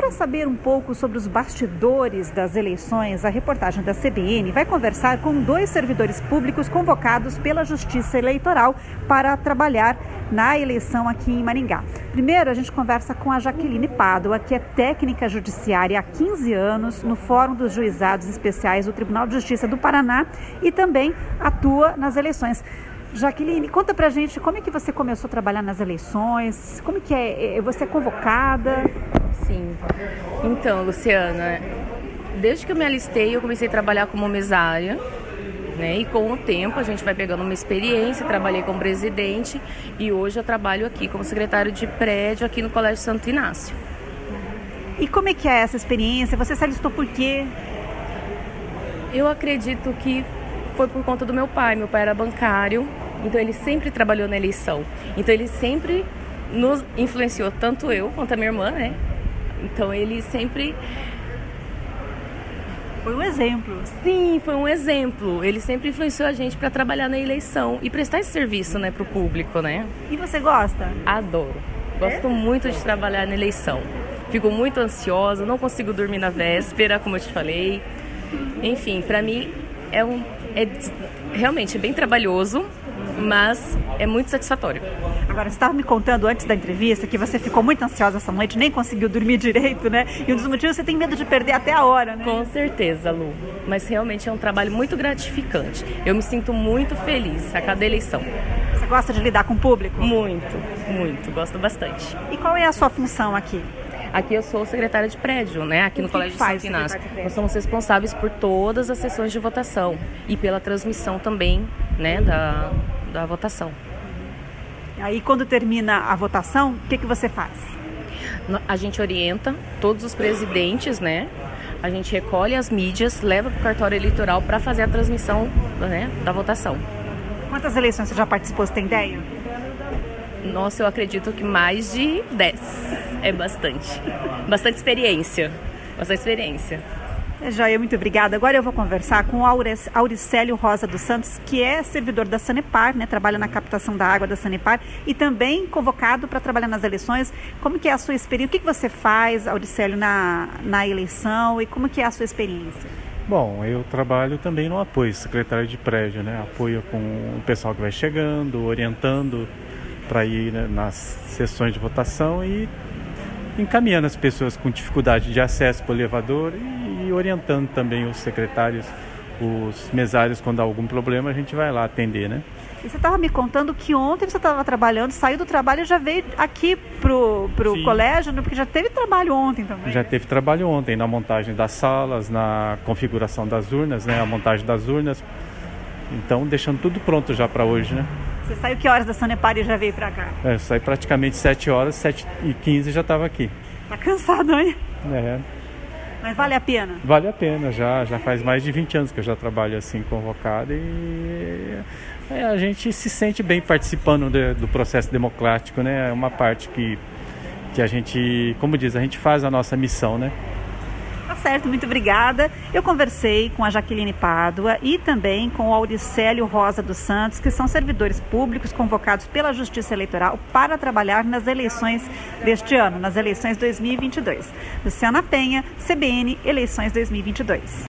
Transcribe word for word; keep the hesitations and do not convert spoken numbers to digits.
Para saber um pouco sobre os bastidores das eleições, a reportagem da C B N vai conversar com dois servidores públicos convocados pela Justiça Eleitoral para trabalhar na eleição aqui em Maringá. Primeiro, a gente conversa com a Jaqueline Pádua, que é técnica judiciária há quinze anos no Fórum dos Juizados Especiais do Tribunal de Justiça do Paraná e também atua nas eleições. Jaqueline, conta pra gente como é que você começou a trabalhar nas eleições, como é que é, você é convocada? Sim, então, Luciana, desde que eu me alistei eu comecei a trabalhar como mesária, né? E com o tempo a gente vai pegando uma experiência, trabalhei como presidente e hoje eu trabalho aqui como secretário de prédio aqui no Colégio Santo Inácio. E como é que é essa experiência? Você se alistou por quê? Eu acredito que foi por conta do meu pai. Meu pai era bancário, então ele sempre trabalhou na eleição. Então ele sempre nos influenciou, tanto eu quanto a minha irmã, né? Então ele sempre... Foi um exemplo. Sim, foi um exemplo. Ele sempre influenciou a gente para trabalhar na eleição e prestar esse serviço, né, para o público, né? E você gosta? Adoro. Gosto é? muito de trabalhar na eleição. Fico muito ansiosa, não consigo dormir na véspera, como eu te falei. Enfim, para mim é um... É realmente é bem trabalhoso, mas é muito satisfatório. Agora, você estava me contando antes da entrevista que você ficou muito ansiosa essa noite, nem conseguiu dormir direito, né? E um dos motivos você tem medo de perder até a hora, né? Com certeza, Lu. Mas realmente é um trabalho muito gratificante. Eu me sinto muito feliz a cada eleição. Você gosta de lidar com o público? Muito, muito. Gosto bastante. E qual é a sua função aqui? Aqui eu sou secretária de prédio, né? Aqui no Colégio Santo Inácio. Nós somos responsáveis por todas as sessões de votação e pela transmissão também, né, da, da votação. Aí quando termina a votação, o que que você faz? A gente orienta todos os presidentes, né? A gente recolhe as mídias, leva para o cartório eleitoral para fazer a transmissão, né, da votação. Quantas eleições você já participou, você tem ideia? Nossa, eu acredito que mais de dez. É bastante. Bastante experiência. Bastante experiência. Joia, muito obrigada. Agora eu vou conversar com o Auricélio Rosa dos Santos, que é servidor da Sanepar, né? Trabalha na captação da água da Sanepar e também convocado para trabalhar nas eleições. Como que é a sua experiência? O que que você faz, Auricélio, na, na eleição e como que é a sua experiência? Bom, eu trabalho também no apoio, secretário de prédio, né? Apoio com o pessoal que vai chegando, orientando para ir, né, nas sessões de votação e encaminhando as pessoas com dificuldade de acesso para o elevador e, e orientando também os secretários, os mesários, quando há algum problema, a gente vai lá atender, né? E você estava me contando que ontem você estava trabalhando, saiu do trabalho e já veio aqui pro, pro colégio, porque já teve trabalho ontem também. Já teve trabalho ontem, na montagem das salas, na configuração das urnas, né? A montagem das urnas. Então, deixando tudo pronto já para hoje, né? Você saiu que horas da Sanepar e já veio para cá? É, eu saí praticamente sete horas, sete e quinze já estava aqui. Tá cansado, hein? É. Mas vale a pena? Vale a pena, já, já faz mais de vinte anos que eu já trabalho assim convocado e é, a gente se sente bem participando de, do processo democrático, né? É uma parte que, que a gente, como diz, a gente faz a nossa missão, né? Tá certo, muito obrigada. Eu conversei com a Jaqueline Pádua e também com o Auricélio Rosa dos Santos, que são servidores públicos convocados pela Justiça Eleitoral para trabalhar nas eleições deste ano, nas eleições dois mil e vinte e dois. Luciana Penha, C B N, eleições dois mil e vinte e dois.